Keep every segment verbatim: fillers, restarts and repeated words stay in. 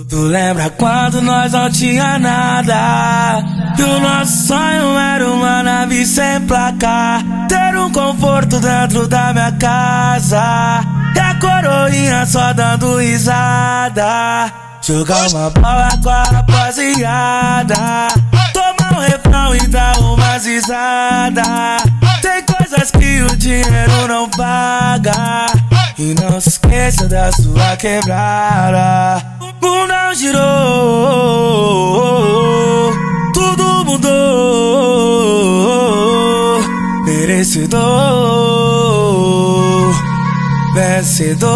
Tu lembra quando nós não tinha nada? E o nosso sonho era uma nave sem placa, ter um conforto dentro da minha casa, e a coroinha só dando risada, jogar uma bola com a rapaziada, tomar um refrão e dar umas risadas. Tem coisas que o dinheiro não paga, e não se esqueça da sua quebrada. O mundo girou, tudo mudou, merecedor, vencedor.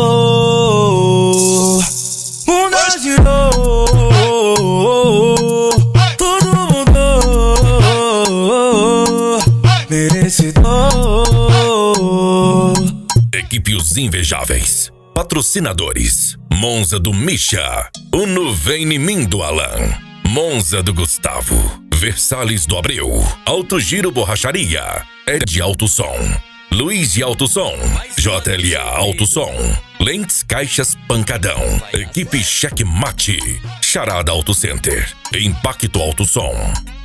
O mundo girou, tudo mudou, merecedor. Equipe Os Invejáveis. Patrocinadores: Monza do Misha, Uno Vem em Mim do Alan, Monza do Gustavo, Versalhes do Abreu, Alto Giro Borracharia, Ed Alto Som, Luiz de Alto Som, J L A Alto Som, Lentes Caixas Pancadão, Equipe Checkmate, Charada Auto Center, Impacto Alto Som.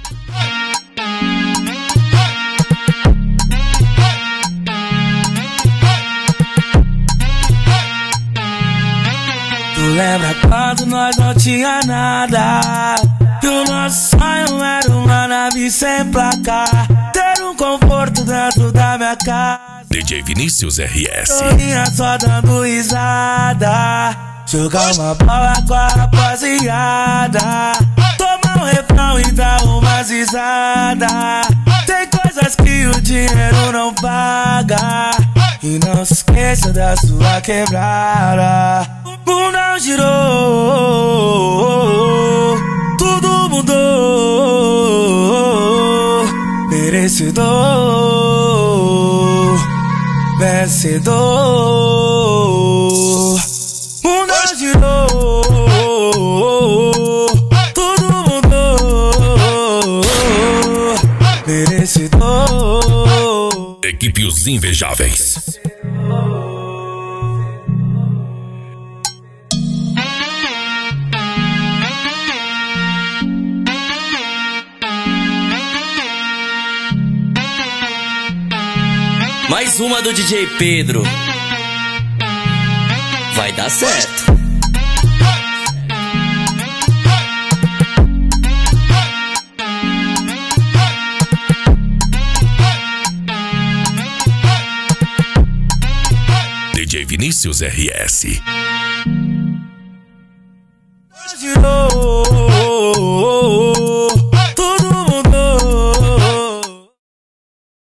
Tu lembra quando nós não tinha nada? E o nosso sonho era uma nave sem placa, ter um conforto dentro da minha casa. D J Vinícius R S. Coroinha só dando risada, jogar uma bola com a rapaziada, tomar um refrão e dar umas risadas. Tem coisas que o dinheiro não paga, e não se esqueça da sua quebrada. O mundo girou, tudo mudou, merecedor, vencedor. O mundo girou, tudo mudou, merecedor. Equipe Os Invejáveis. Mais uma do D J Pedro. Vai dar certo. D J Vinícius R S. Girou.